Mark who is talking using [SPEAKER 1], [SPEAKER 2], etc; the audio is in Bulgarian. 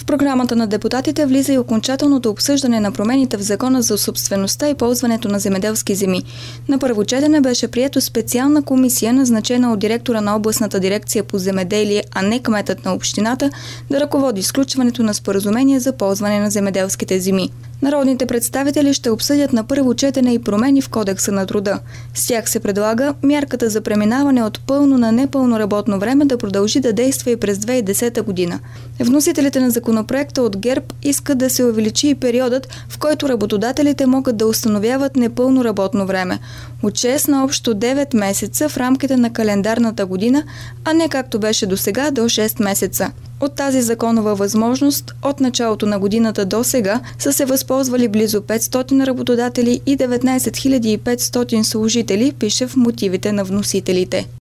[SPEAKER 1] програмата на депутатите влиза и окончателното обсъждане на промените в Закона за собствеността и ползването на земеделски земи. На първо четене беше прието специална комисия, назначена от директора на областната дирекция по земеделие, а не кметът на общината, да ръководи сключването на споразумение за ползване на земеделските земи. Народните представители ще обсъдят на първо четене и промени в Кодекса на труда. С тях се предлага мярката за преминаване от пълно на непълно работно време да продължи да действа и през 2010 година. Вносителите на законопроекта от ГЕРБ искат да се увеличи и периодът, в който работодателите могат да установяват непълно работно време – от 6 на общо 9 месеца в рамките на календарната година, а не както беше досега до 6 месеца. От тази законова възможност от началото на годината до сега са се възползвали близо 500 работодатели и 19 500 служители, пише в мотивите на вносителите.